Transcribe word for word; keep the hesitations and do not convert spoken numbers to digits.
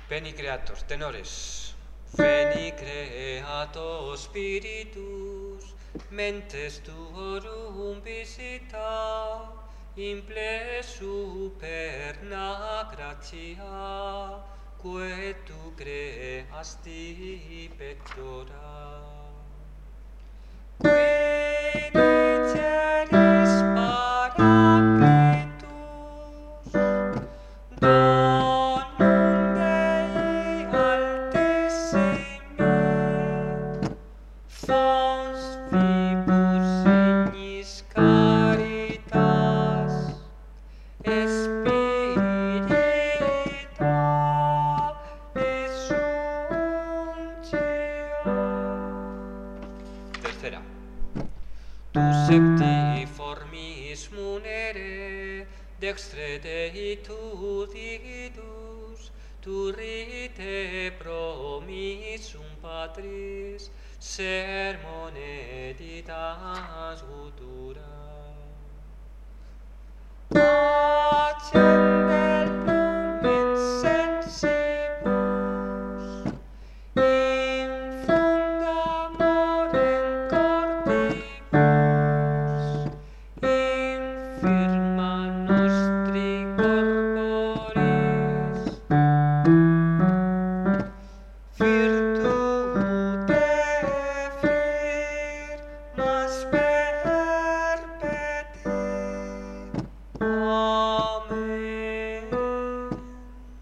Veni creator, tenores. Veni creator spiritus, mentes tuorum visita, imple superna gratia, quae tu creasti pectora. Qui diceris Paracletus, donum Dei altissimi, fons vibus signis caritas, spirita disjunctia. Tercera. Tu septiformis munere, dextre Dei tu digitus, tu rite promissum Patris, sermone ditas futura.